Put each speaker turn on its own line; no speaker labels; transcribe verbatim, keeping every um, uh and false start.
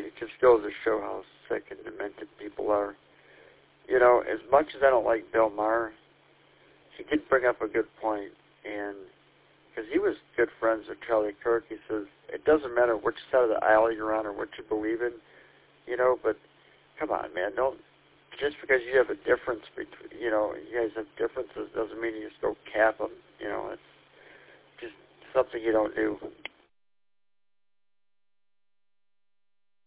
point. It just goes to show how sick and demented people are. You know, as much as I don't like Bill Maher, he did bring up a good point, and because he was good friends with Charlie Kirk, he says, it doesn't matter which side of the aisle you're on or what you believe in, you know, but come on, man, don't, just because you have a difference between, you know, you guys have differences doesn't mean you just go cap them, you know, it's just something you don't do.